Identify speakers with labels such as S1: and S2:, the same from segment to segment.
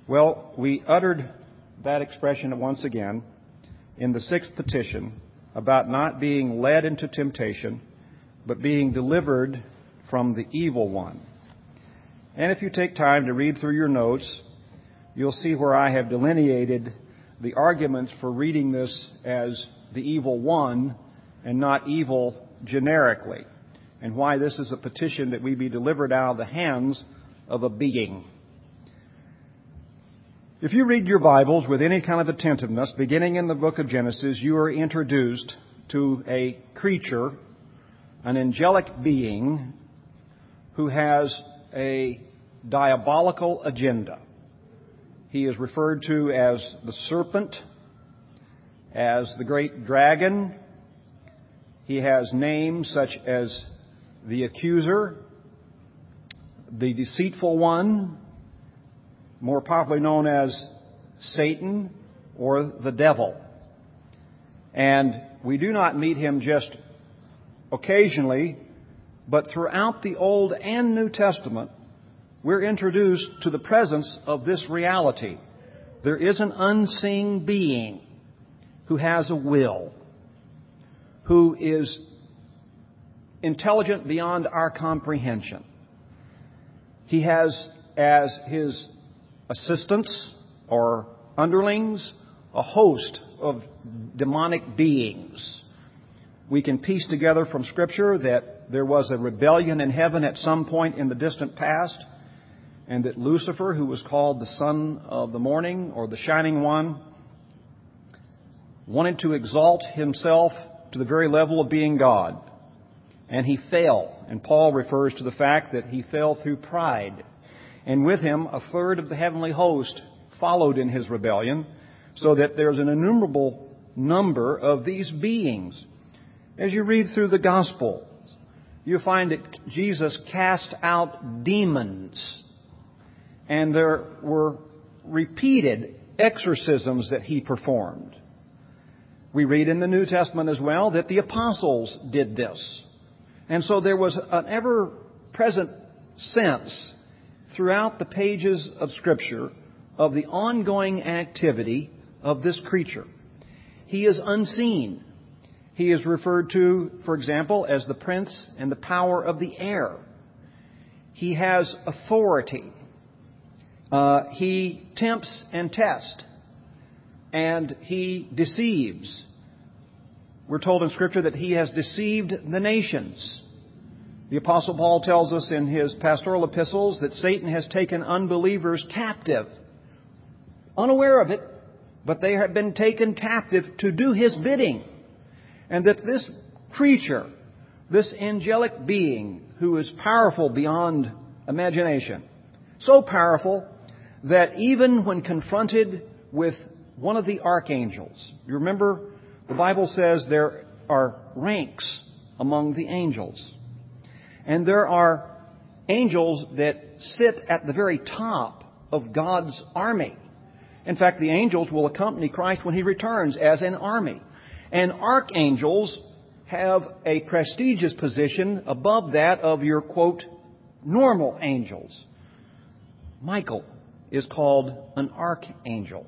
S1: Well, we uttered that expression once again in the sixth petition about not being led into temptation, but being delivered from the evil one. And if you take time to read through your notes, you'll see where I have delineated the arguments for reading this as the evil one and not evil generically, and why this is a petition that we be delivered out of the hands of a being. If you read your Bibles with any kind of attentiveness, beginning in the book of Genesis, you are introduced to a creature, an angelic being, who has a diabolical agenda. He is referred to as the serpent, as the great dragon. He has names such as the accuser, the deceitful one, more popularly known as Satan or the devil. And we do not meet him just occasionally, but throughout the Old and New Testament, we're introduced to the presence of this reality. There is an unseen being who has a will, who is intelligent beyond our comprehension. He has as his assistants or underlings a host of demonic beings. We can piece together from Scripture that there was a rebellion in heaven at some point in the distant past, and that Lucifer, who was called the son of the morning or the shining one, wanted to exalt himself to the very level of being God. And he fell. And Paul refers to the fact that he fell through pride. And with him, a third of the heavenly host followed in his rebellion, so that there's an innumerable number of these beings. As you read through the Gospels, you find that Jesus cast out demons, and there were repeated exorcisms that he performed. We read in the New Testament as well that the apostles did this. And so there was an ever-present sense throughout the pages of Scripture of the ongoing activity of this creature. He is unseen. He is referred to, for example, as the prince and the power of the air. He has authority. He tempts and tests, and he deceives. We're told in Scripture that he has deceived the nations. The Apostle Paul tells us in his pastoral epistles that Satan has taken unbelievers captive, unaware of it, but they have been taken captive to do his bidding. And that this creature, this angelic being who is powerful beyond imagination, so powerful that even when confronted with one of the archangels, you remember the Bible says there are ranks among the angels. And there are angels that sit at the very top of God's army. In fact, the angels will accompany Christ when He returns as an army. And archangels have a prestigious position above that of your, quote, normal angels. Michael is called an archangel.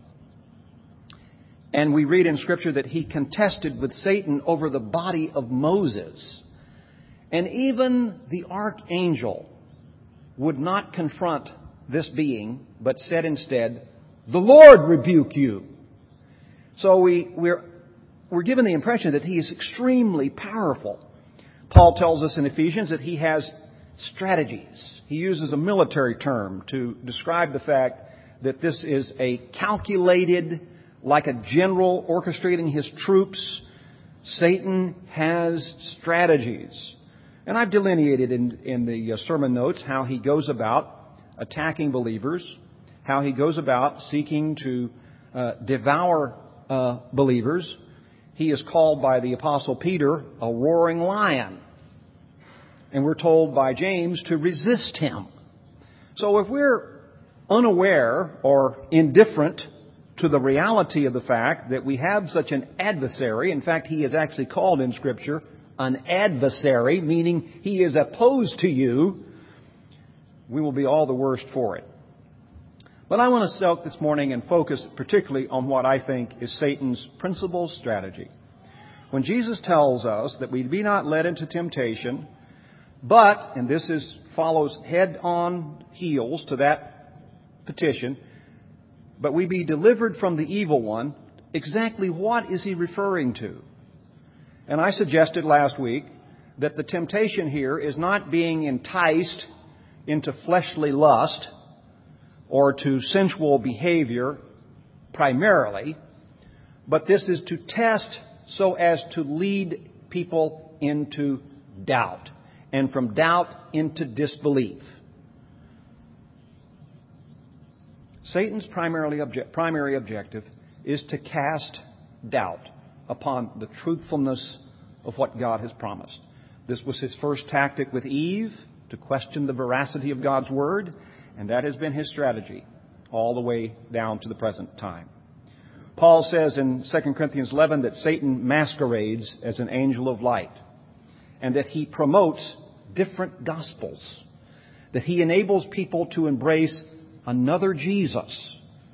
S1: And we read in Scripture that he contested with Satan over the body of Moses. And even the archangel would not confront this being, but said instead, "The Lord rebuke you." So we're given the impression that he is extremely powerful. Paul tells us in Ephesians that he has strategies. He uses a military term to describe the fact that this is a calculated, like a general orchestrating his troops. Satan has strategies. And I've delineated in the sermon notes how he goes about attacking believers, how he goes about seeking to devour believers. He is called by the Apostle Peter a roaring lion. And we're told by James to resist him. So if we're unaware or indifferent to the reality of the fact that we have such an adversary, in fact, he is actually called in Scripture an adversary, meaning he is opposed to you, we will be all the worse for it. But I want to soak this morning and focus particularly on what I think is Satan's principal strategy. When Jesus tells us that we be not led into temptation, but, and this follows head on heels to that petition, but we be delivered from the evil one, exactly what is he referring to? And I suggested last week that the temptation here is not being enticed into fleshly lust or to sensual behavior primarily, but this is to test so as to lead people into doubt, and from doubt into disbelief. Satan's primary objective is to cast doubt upon the truthfulness of what God has promised. This was his first tactic with Eve, to question the veracity of God's Word, and that has been his strategy all the way down to the present time. Paul says in 2 Corinthians 11 that Satan masquerades as an angel of light, and that he promotes different gospels, that he enables people to embrace another Jesus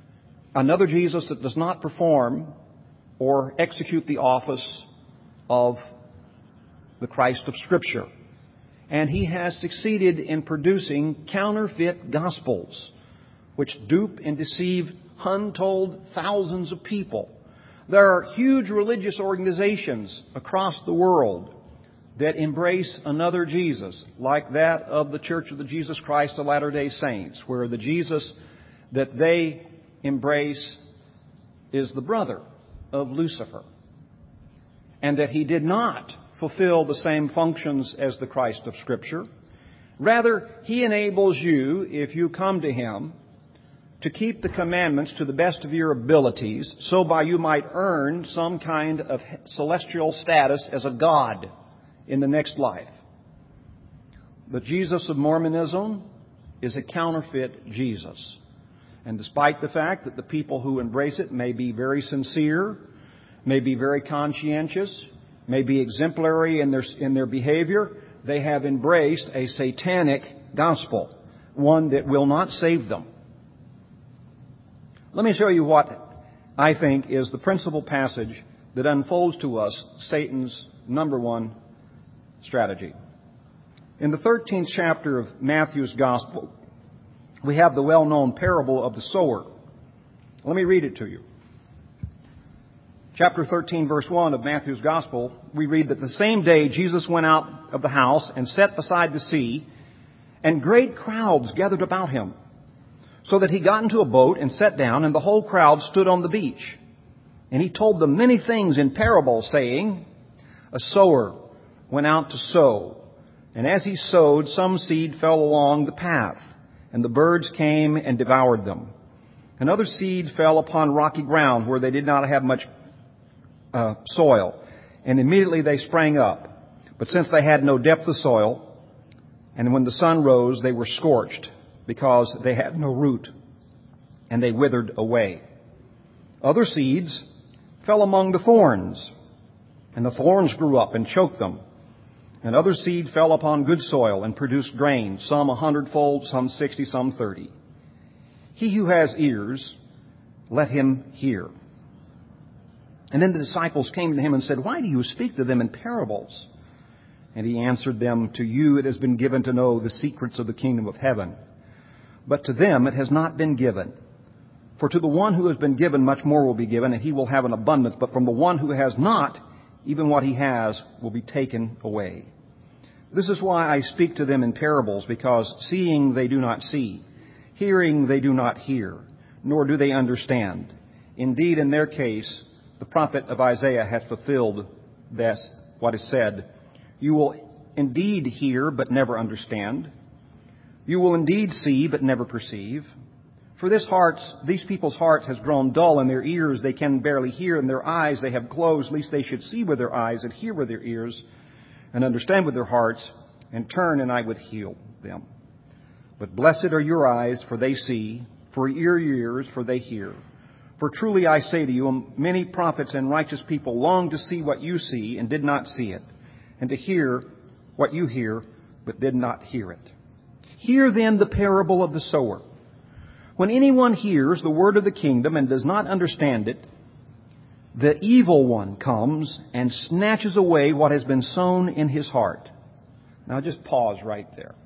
S1: that does not perform or execute the office of the Christ of Scripture. And he has succeeded in producing counterfeit gospels, which dupe and deceive untold thousands of people. There are huge religious organizations across the world that embrace another Jesus, like that of the Church of the Jesus Christ of Latter-day Saints, where the Jesus that they embrace is the brother of Lucifer, and that he did not fulfill the same functions as the Christ of Scripture. Rather, he enables you, if you come to him, to keep the commandments to the best of your abilities, so by you might earn some kind of celestial status as a god in the next life. The Jesus of Mormonism is a counterfeit Jesus. And despite the fact that the people who embrace it may be very sincere, may be very conscientious, may be exemplary in their behavior, they have embraced a satanic gospel, one that will not save them. Let me show you what I think is the principal passage that unfolds to us Satan's number one strategy. In the 13th chapter of Matthew's Gospel, we have the well-known parable of the sower. Let me read it to you. Chapter 13, verse 1 of Matthew's Gospel, we read that the same day Jesus went out of the house and sat beside the sea, and great crowds gathered about him, so that he got into a boat and sat down, and the whole crowd stood on the beach. And he told them many things in parables, saying, a sower went out to sow, and as he sowed, some seed fell along the path, and the birds came and devoured them. Another seed fell upon rocky ground where they did not have much soil, and immediately they sprang up. But since they had no depth of soil, and when the sun rose, they were scorched, because they had no root, and they withered away. Other seeds fell among the thorns, and the thorns grew up and choked them. And other seed fell upon good soil and produced grain, some 100-fold, some 60, some 30. He who has ears, let him hear. And then the disciples came to him and said, why do you speak to them in parables? And he answered them, to you it has been given to know the secrets of the kingdom of heaven, but to them it has not been given. For to the one who has been given, much more will be given, and he will have an abundance. But from the one who has not, even what he has will be taken away. This is why I speak to them in parables, because seeing they do not see, hearing they do not hear, nor do they understand. Indeed, in their case, the prophet of Isaiah hath fulfilled this, what is said, you will indeed hear, but never understand. You will indeed see, but never perceive. For these people's hearts has grown dull, and their ears they can barely hear, and their eyes they have closed, lest they should see with their eyes, and hear with their ears, and understand with their hearts, and turn, and I would heal them. But blessed are your eyes, for they see, for your ears, for they hear. For truly I say to you, many prophets and righteous people longed to see what you see, and did not see it, and to hear what you hear, but did not hear it. Hear then the parable of the sower. When anyone hears the word of the kingdom and does not understand it, the evil one comes and snatches away what has been sown in his heart. Now just pause right there.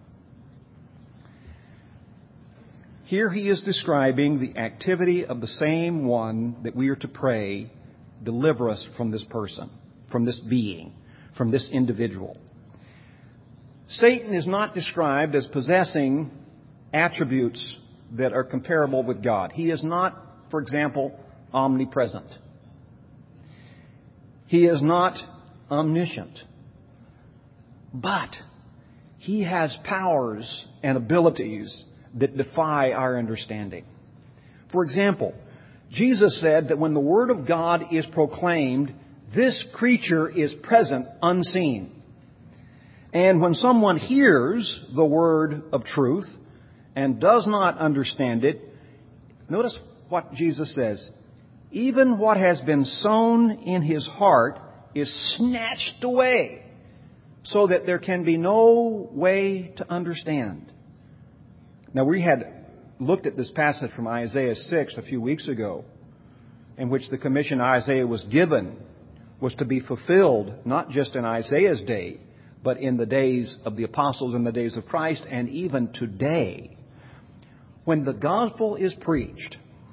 S1: Here he is describing the activity of the same one that we are to pray, deliver us from this person, from this being, from this individual. Satan is not described as possessing attributes that are comparable with God. He is not, for example, omnipresent. He is not omniscient. But he has powers and abilities that defy our understanding. For example, Jesus said that when the Word of God is proclaimed, this creature is present unseen. And when someone hears the word of truth and does not understand it, notice what Jesus says. Even what has been sown in his heart is snatched away so that there can be no way to understand. Now, we had looked at this passage from Isaiah 6 a few weeks ago, in which the commission Isaiah was given was to be fulfilled not just in Isaiah's day, but in the days of the apostles, in the days of Christ, and even today. When the gospel is preached,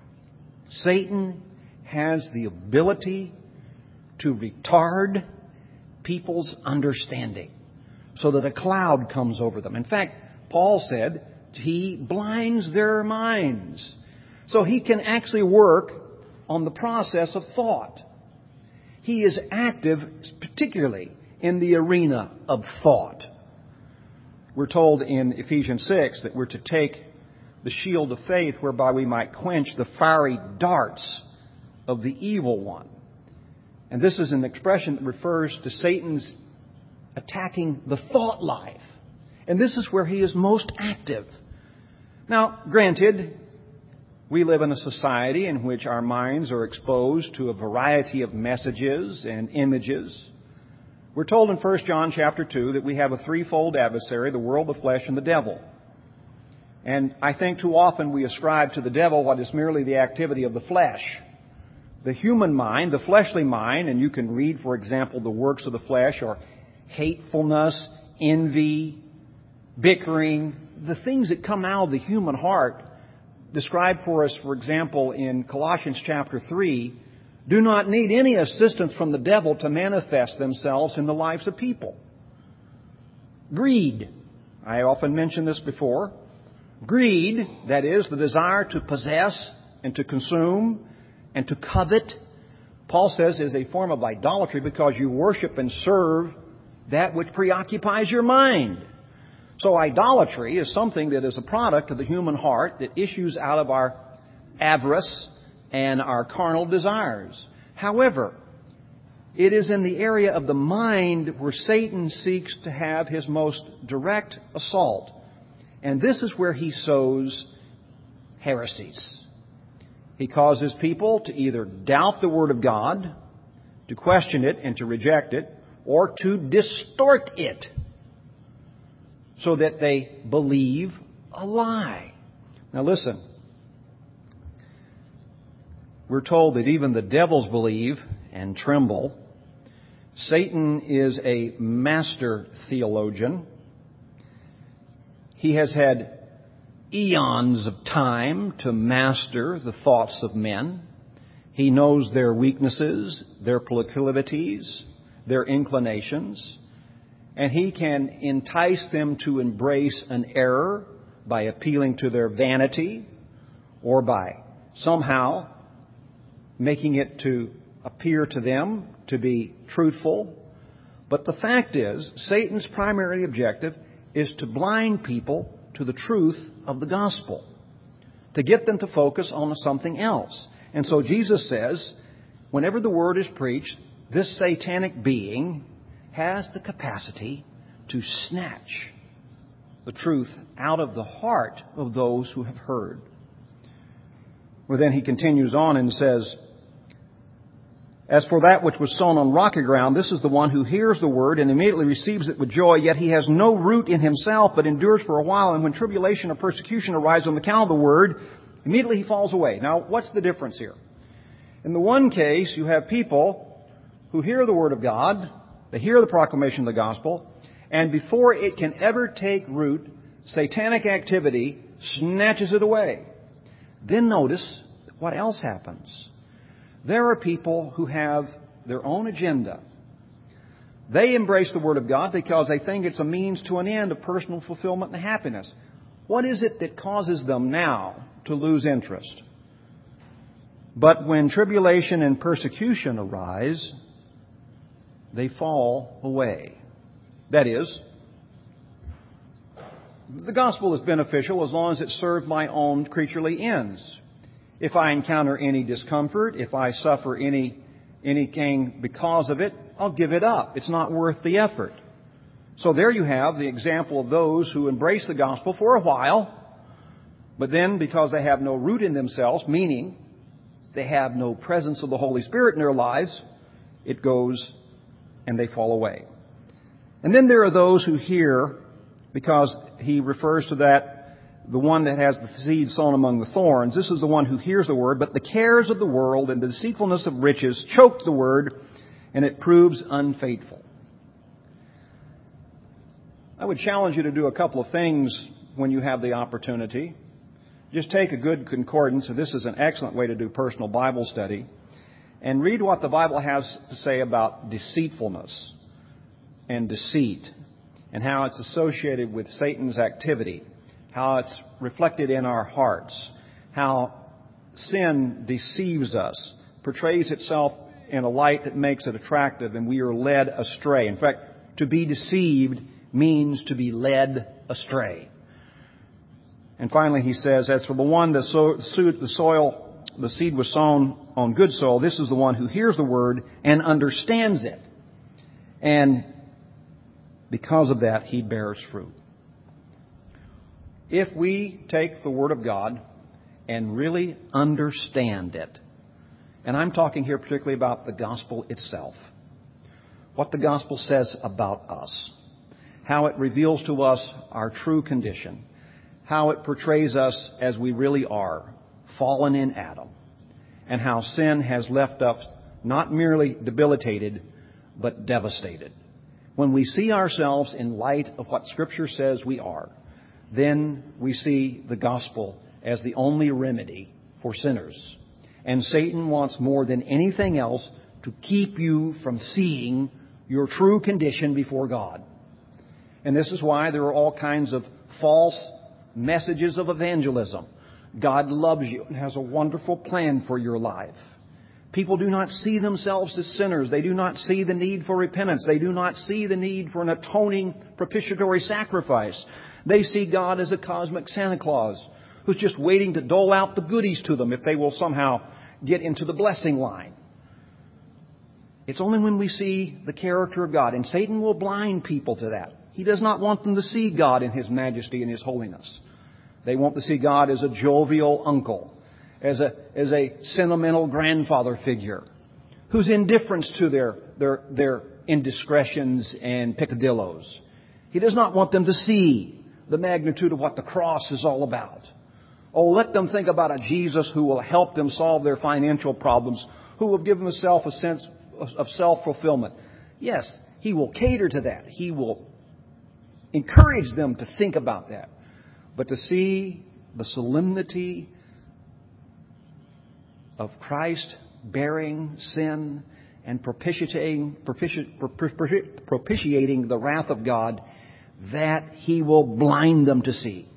S1: Satan has the ability to retard people's understanding so that a cloud comes over them. In fact, Paul said he blinds their minds. So he can actually work on the process of thought. He is active particularly in the arena of thought. We're told in Ephesians 6 that we're to take the shield of faith whereby we might quench the fiery darts of the evil one. And this is an expression that refers to Satan's attacking the thought life. And this is where he is most active. Now, granted, we live in a society in which our minds are exposed to a variety of messages and images. We're told in 1 John chapter 2 that we have a threefold adversary, the world, the flesh, and the devil. And I think too often we ascribe to the devil what is merely the activity of the flesh. The human mind, the fleshly mind, and you can read, for example, the works of the flesh are hatefulness, envy, bickering, the things that come out of the human heart, described for us, for example, in Colossians chapter 3, do not need any assistance from the devil to manifest themselves in the lives of people. Greed. I often mentioned this before. Greed, that is, the desire to possess and to consume and to covet, Paul says is a form of idolatry because you worship and serve that which preoccupies your mind. So idolatry is something that is a product of the human heart that issues out of our avarice and our carnal desires. However, it is in the area of the mind where Satan seeks to have his most direct assault. And this is where he sows heresies. He causes people to either doubt the Word of God, to question it and to reject it, or to distort it so that they believe a lie. Now listen, we're told that even the devils believe and tremble. Satan is a master theologian. He has had eons of time to master the thoughts of men. He knows their weaknesses, their proclivities, their inclinations, and he can entice them to embrace an error by appealing to their vanity or by somehow making it to appear to them to be truthful. But the fact is, Satan's primary objective is to blind people to the truth of the gospel, to get them to focus on something else. And so Jesus says, whenever the word is preached, this satanic being has the capacity to snatch the truth out of the heart of those who have heard. Well, then he continues on and says, as for that which was sown on rocky ground, this is the one who hears the word and immediately receives it with joy, yet he has no root in himself, but endures for a while. And when tribulation or persecution arise on account of the word, Immediately he falls away. Now, what's the difference here? In the one case, you have people who hear the Word of God, they hear the proclamation of the gospel, and before it can ever take root, satanic activity snatches it away. Then notice what else happens. There are people who have their own agenda. They embrace the Word of God because they think it's a means to an end of personal fulfillment and happiness. What is it that causes them now to lose interest? But when tribulation and persecution arise, they fall away. That is, the gospel is beneficial as long as it serves my own creaturely ends. If I encounter any discomfort, if I suffer anything because of it, I'll give it up. It's not worth the effort. So there you have the example of those who embrace the gospel for a while, but then because they have no root in themselves, meaning they have no presence of the Holy Spirit in their lives, it goes and they fall away. And then there are those who hear, because he refers to that, the one that has the seed sown among the thorns. This is the one who hears the word, but the cares of the world and the deceitfulness of riches choke the word, and it proves unfaithful. I would challenge you to do a couple of things when you have the opportunity. Just take a good concordance, and this is an excellent way to do personal Bible study, and read what the Bible has to say about deceitfulness and deceit, and how it's associated with Satan's activity, how it's reflected in our hearts, how sin deceives us, portrays itself in a light that makes it attractive, and we are led astray. In fact, to be deceived means to be led astray. And finally, he says, as for the one the seed was sown on good soil, this is the one who hears the word and understands it. And because of that, he bears fruit. If we take the Word of God and really understand it, and I'm talking here particularly about the gospel itself, what the gospel says about us, how it reveals to us our true condition, how it portrays us as we really are, fallen in Adam, and how sin has left us not merely debilitated, but devastated. When we see ourselves in light of what Scripture says we are, then we see the gospel as the only remedy for sinners. And Satan wants more than anything else to keep you from seeing your true condition before God. And this is why there are all kinds of false messages of evangelism. God loves you and has a wonderful plan for your life. People do not see themselves as sinners. They do not see the need for repentance. They do not see the need for an atoning propitiatory sacrifice. They see God as a cosmic Santa Claus who's just waiting to dole out the goodies to them if they will somehow get into the blessing line. It's only when we see the character of God, and Satan will blind people to that. He does not want them to see God in His majesty and His holiness. They want to see God as a jovial uncle, as a sentimental grandfather figure who's indifferent to their indiscretions and peccadillos. He does not want them to see the magnitude of what the cross is all about. Oh, let them think about a Jesus who will help them solve their financial problems, who will give themselves a sense of self-fulfillment. Yes, He will cater to that. He will encourage them to think about that. But to see the solemnity of Christ bearing sin and propitiating the wrath of God, that He will blind them to see.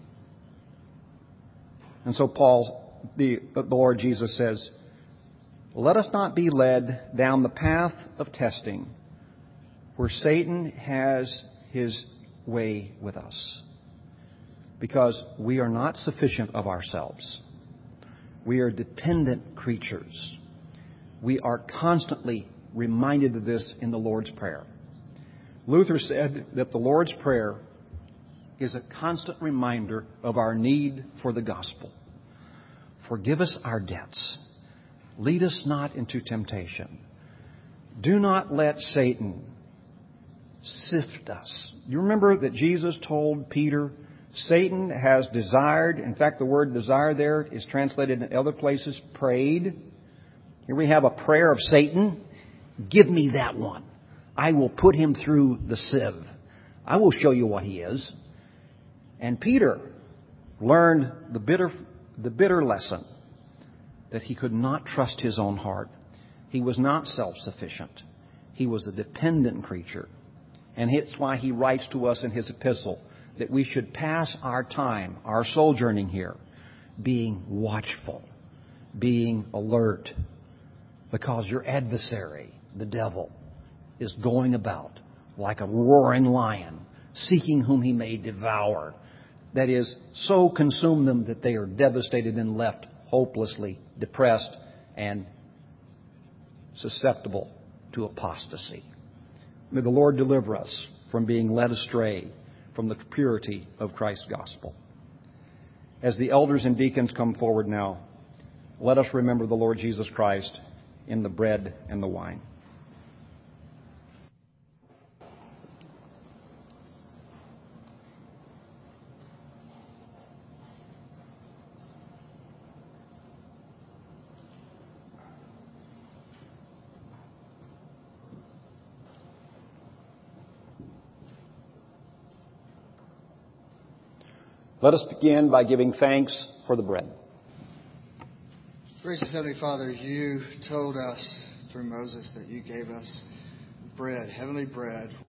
S1: And so the Lord Jesus says, let us not be led down the path of testing where Satan has his way with us, because we are not sufficient of ourselves. We are dependent creatures. We are constantly reminded of this in the Lord's Prayer. Luther said that the Lord's Prayer is a constant reminder of our need for the gospel. Forgive us our debts. Lead us not into temptation. Do not let Satan sift us. You remember that Jesus told Peter Satan has desired, in fact, the word desire there is translated in other places, prayed. Here we have a prayer of Satan. Give me that one. I will put him through the sieve. I will show you what he is. And Peter learned the bitter lesson that he could not trust his own heart. He was not self-sufficient. He was a dependent creature. And it's why he writes to us in his epistle that we should pass our time, our sojourning here, being watchful, being alert, because your adversary, the devil, is going about like a roaring lion, seeking whom he may devour. That is, so consume them that they are devastated and left hopelessly depressed and susceptible to apostasy. May the Lord deliver us from being led astray from the purity of Christ's gospel. As the elders and deacons come forward now, let us remember the Lord Jesus Christ in the bread and the wine. Let us begin by giving thanks for the bread.
S2: Gracious Heavenly Father, you told us through Moses that you gave us bread, heavenly bread,